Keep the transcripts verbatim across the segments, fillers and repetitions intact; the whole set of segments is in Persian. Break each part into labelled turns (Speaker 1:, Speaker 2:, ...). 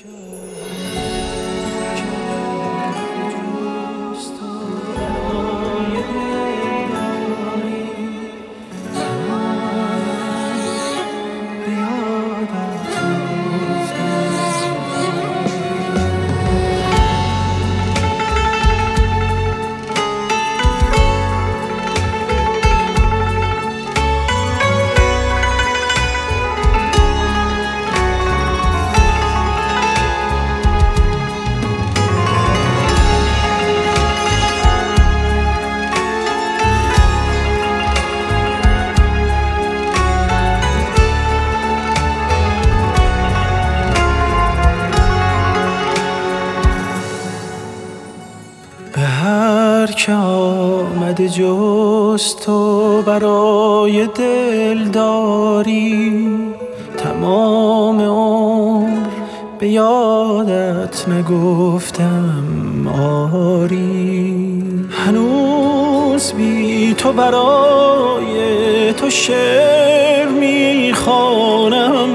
Speaker 1: به هر که آمده جز تو برای دلداری، تمام عمر به یادت نگفتم آری. هنوز بی تو برای تو شعر میخوانم،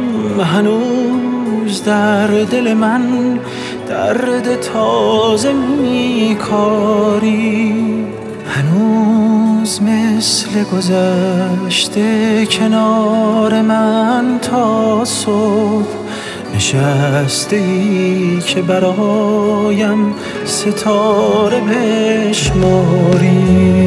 Speaker 1: هنوز در دل من درد تازه میکاری. هنوز مثل گذشته کنار من تا صبح نشسته ای که برایم ستاره بشماری.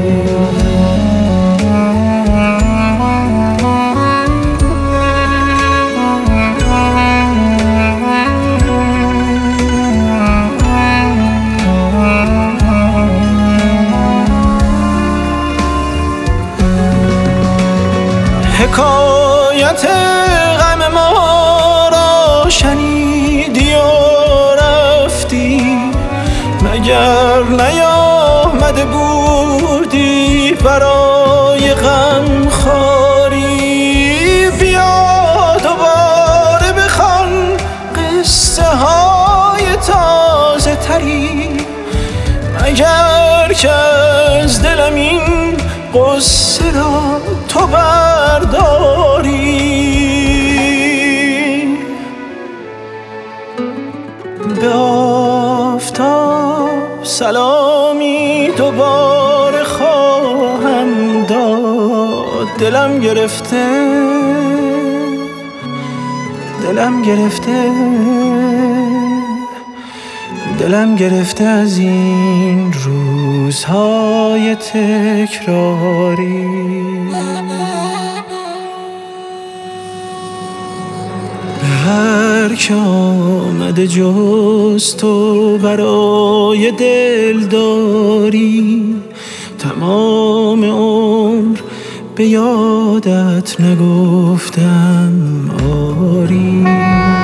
Speaker 1: حکایت غم ما را شنیدی و رفتی، مگر نیامده بودی برای غم خواری؟ بیا دوباره بخوان قصه های تازه تری، مگر که از دلم این قصه را تو برداری. به آفتاب سلامی دوباره خواهم داد، دلم گرفته دلم گرفته دلم گرفته از این روزهای تکراری. به هر که آمده جز تو برای دلداری، تمام عمر به یادت نگفتم آری.